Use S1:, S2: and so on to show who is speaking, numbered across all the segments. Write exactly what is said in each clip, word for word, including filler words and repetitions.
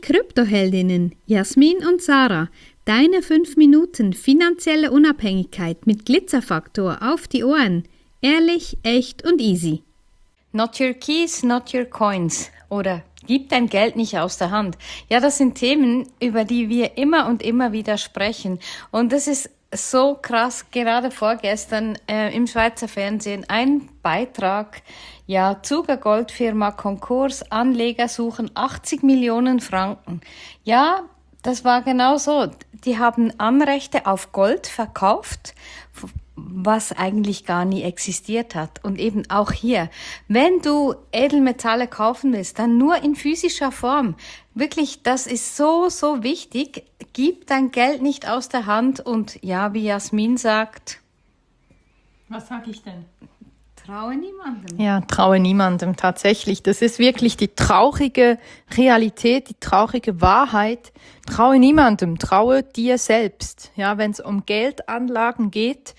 S1: Kryptoheldinnen Jasmin und Sarah. Deine fünf Minuten finanzielle Unabhängigkeit mit Glitzerfaktor auf die Ohren. Ehrlich, echt und easy.
S2: Not your keys, not your coins. Oder gib dein Geld nicht aus der Hand. Ja, das sind Themen, über die wir immer und immer wieder sprechen. Und das ist so krass. Gerade vorgestern äh, im Schweizer Fernsehen ein Beitrag. Ja, Zuger Goldfirma Konkurs, Anleger suchen achtzig Millionen Franken. Ja, das war genau so. Die haben Anrechte auf Gold verkauft, was eigentlich gar nie existiert hat. Und eben auch hier, wenn du Edelmetalle kaufen willst, dann nur in physischer Form. Wirklich, das ist so, so wichtig. Gib dein Geld nicht aus der Hand und ja, wie Jasmin sagt.
S3: Was sage ich denn?
S2: Traue niemandem.
S3: Ja, traue niemandem tatsächlich. Das ist wirklich die traurige Realität, die traurige Wahrheit. Traue niemandem, traue dir selbst. Ja, wenn es um Geldanlagen geht,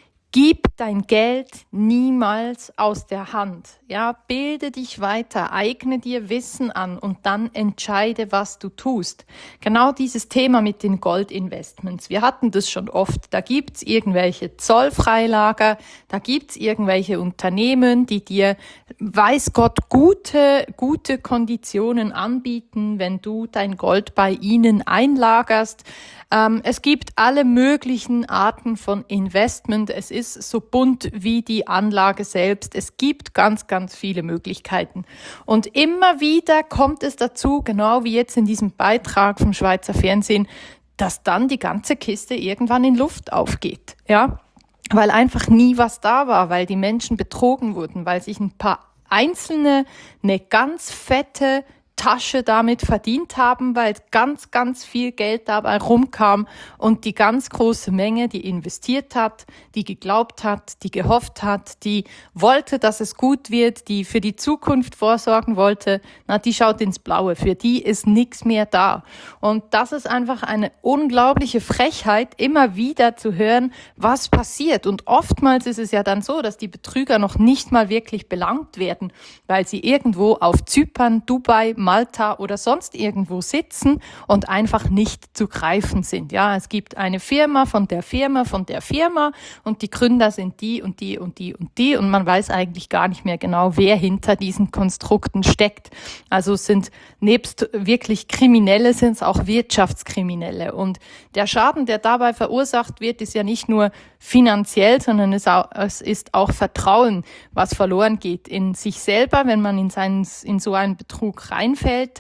S3: gib dein Geld niemals aus der Hand. Ja, bilde dich weiter, eigne dir Wissen an und dann entscheide, was du tust. Genau dieses Thema mit den Goldinvestments. Wir hatten das schon oft. Da gibt's irgendwelche Zollfreilager, da gibt's irgendwelche Unternehmen, die dir, weiß Gott, gute, gute Konditionen anbieten, wenn du dein Gold bei ihnen einlagerst. Ähm, es gibt alle möglichen Arten von Investment. Es ist so bunt wie die Anlage selbst. Es gibt ganz, ganz viele Möglichkeiten. Und immer wieder kommt es dazu, genau wie jetzt in diesem Beitrag vom Schweizer Fernsehen, dass dann die ganze Kiste irgendwann in Luft aufgeht. Ja, weil einfach nie was da war, weil die Menschen betrogen wurden, weil sich ein paar Einzelne eine ganz fette Tasche damit verdient haben, weil ganz, ganz viel Geld dabei rumkam und die ganz große Menge, die investiert hat, die geglaubt hat, die gehofft hat, die wollte, dass es gut wird, die für die Zukunft vorsorgen wollte, na, die schaut ins Blaue. Für die ist nichts mehr da. Und das ist einfach eine unglaubliche Frechheit, immer wieder zu hören, was passiert. Und oftmals ist es ja dann so, dass die Betrüger noch nicht mal wirklich belangt werden, weil sie irgendwo auf Zypern, Dubai, Malta oder sonst irgendwo sitzen und einfach nicht zu greifen sind. Ja, es gibt eine Firma von der Firma von der Firma und die Gründer sind die und die und die und die und man weiß eigentlich gar nicht mehr genau, wer hinter diesen Konstrukten steckt. Also es sind nebst wirklich Kriminelle, sind es auch Wirtschaftskriminelle. Und der Schaden, der dabei verursacht wird, ist ja nicht nur finanziell, sondern es ist auch Vertrauen, was verloren geht in sich selber, wenn man in, seinen, in so einen Betrug reinfällt.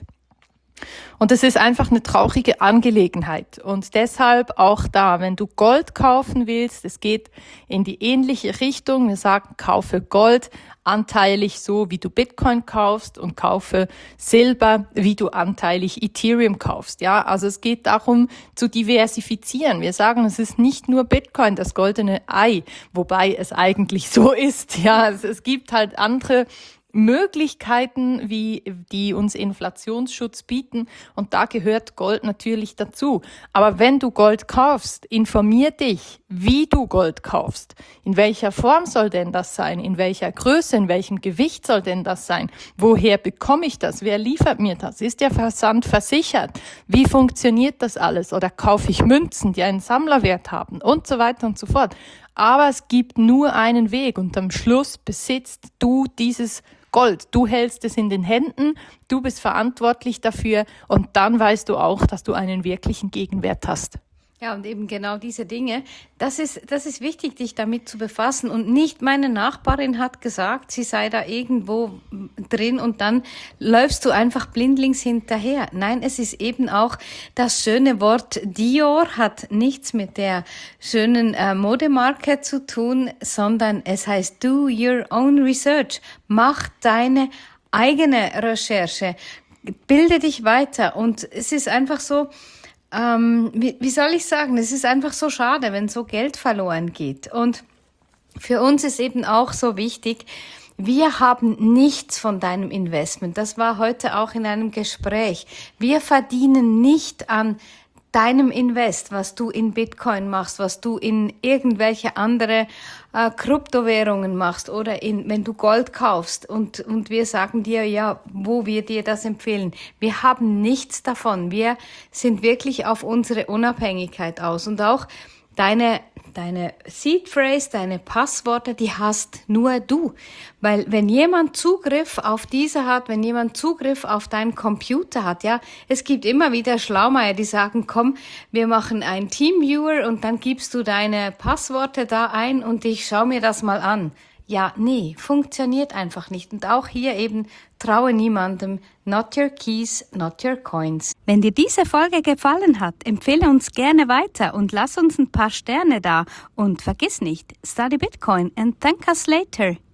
S3: Und es ist einfach eine traurige Angelegenheit. Und deshalb auch da, wenn du Gold kaufen willst, es geht in die ähnliche Richtung. Wir sagen, kaufe Gold anteilig so, wie du Bitcoin kaufst und kaufe Silber, wie du anteilig Ethereum kaufst. Ja, also es geht darum, zu diversifizieren. Wir sagen, es ist nicht nur Bitcoin, das goldene Ei, wobei es eigentlich so ist. Ja, es, es gibt halt andere Möglichkeiten, wie die uns Inflationsschutz bieten und da gehört Gold natürlich dazu. Aber wenn du Gold kaufst, informier dich, wie du Gold kaufst. In welcher Form soll denn das sein? In welcher Größe, in welchem Gewicht soll denn das sein? Woher bekomme ich das? Wer liefert mir das? Ist der Versand versichert? Wie funktioniert das alles? Oder kaufe ich Münzen, die einen Sammlerwert haben? Und so weiter und so fort. Aber es gibt nur einen Weg und am Schluss besitzt du dieses Gold. Du hältst es in den Händen, du bist verantwortlich dafür und dann weißt du auch, dass du einen wirklichen Gegenwert hast.
S2: Ja, und eben genau diese Dinge, das ist, das ist wichtig, dich damit zu befassen. Und nicht meine Nachbarin hat gesagt, sie sei da irgendwo drin und dann läufst du einfach blindlings hinterher. Nein, es ist eben auch das schöne Wort Dior, hat nichts mit der schönen äh, Modemarke zu tun, sondern es heißt do your own research. Mach deine eigene Recherche. Bilde dich weiter. Und es ist einfach so, Ähm, wie, wie soll ich sagen, es ist einfach so schade, wenn so Geld verloren geht. Und für uns ist eben auch so wichtig, wir haben nichts von deinem Investment. Das war heute auch in einem Gespräch. Wir verdienen nicht an deinem Invest, was du in Bitcoin machst, was du in irgendwelche andere äh, Kryptowährungen machst oder in, wenn du Gold kaufst und, und wir sagen dir, ja, wo wir dir das empfehlen. Wir haben nichts davon. Wir sind wirklich auf unsere Unabhängigkeit aus und auch deine Deine Seed Phrase, deine Passworte, die hast nur du. Weil wenn jemand Zugriff auf diese hat, wenn jemand Zugriff auf deinen Computer hat, ja, es gibt immer wieder Schlaumeier, die sagen, komm, wir machen einen Teamviewer und dann gibst du deine Passworte da ein und ich schau mir das mal an. Ja, nee, funktioniert einfach nicht. Und auch hier eben, traue niemandem. Not your keys, not your coins.
S1: Wenn dir diese Folge gefallen hat, empfehle uns gerne weiter und lass uns ein paar Sterne da. Und vergiss nicht, study Bitcoin and thank us later.